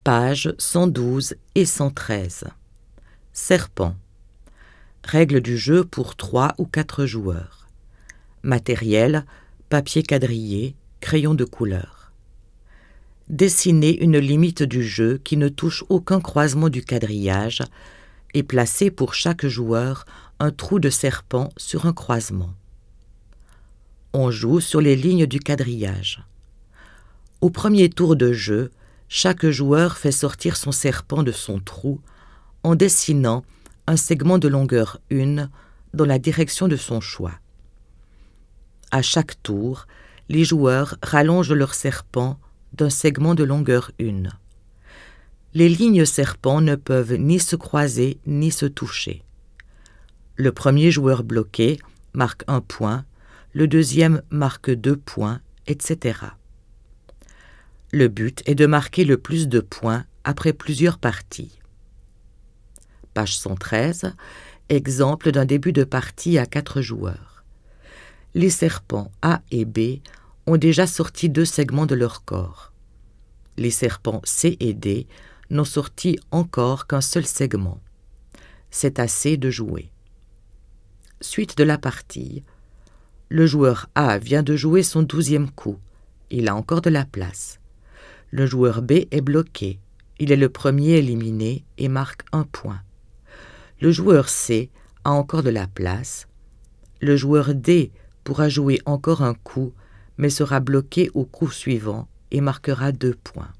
Pages 112 et 113. Serpent. Règles du jeu pour 3 ou 4 joueurs. Matériel, papier quadrillé, crayon de couleur. Dessinez une limite du jeu qui ne touche aucun croisement du quadrillage et placez pour chaque joueur un trou de serpent sur un croisement. On joue sur les lignes du quadrillage. Au premier tour de jeu, chaque joueur fait sortir son serpent de son trou en dessinant un segment de longueur 1 dans la direction de son choix. À chaque tour, les joueurs rallongent leur serpent d'un segment de longueur 1. Les lignes serpents ne peuvent ni se croiser ni se toucher. Le premier joueur bloqué marque 1 point, le deuxième marque 2 points, etc. Le but est de marquer le plus de points après plusieurs parties. Page 113, exemple d'un début de partie à 4 joueurs. Les serpents A et B ont déjà sorti 2 segments de leur corps. Les serpents C et D n'ont sorti encore qu'un seul segment. C'est assez de jouer. Suite de la partie. Le joueur A vient de jouer son 12e coup. Il a encore de la place. Le joueur B est bloqué. Il est le premier éliminé et marque 1 point. Le joueur C a encore de la place. Le joueur D pourra jouer encore un coup, mais sera bloqué au coup suivant et marquera 2 points.